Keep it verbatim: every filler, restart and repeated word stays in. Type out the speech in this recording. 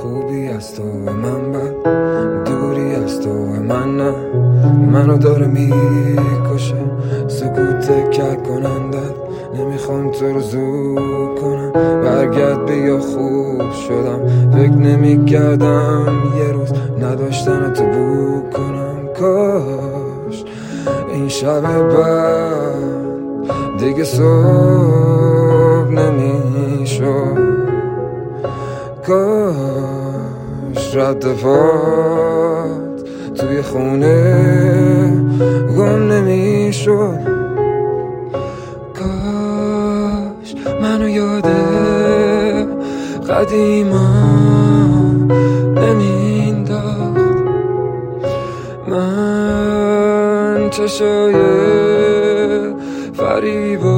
خوبی از تو و من بد، دوری از تو و من نه. منو داره میکشه سکوت کک کنندت، نمیخوام تو رو زود کنم. برگرد بیا خوب شدم، فکر نمیکردم یه روز نداشتن تو بو کنم. کاش این شب بعد دیگه صبح نمیشد، کاش رد پات توی خونه گم نمیشد. کاش منو یاده قدیما نمینداخت، من چشای فریبا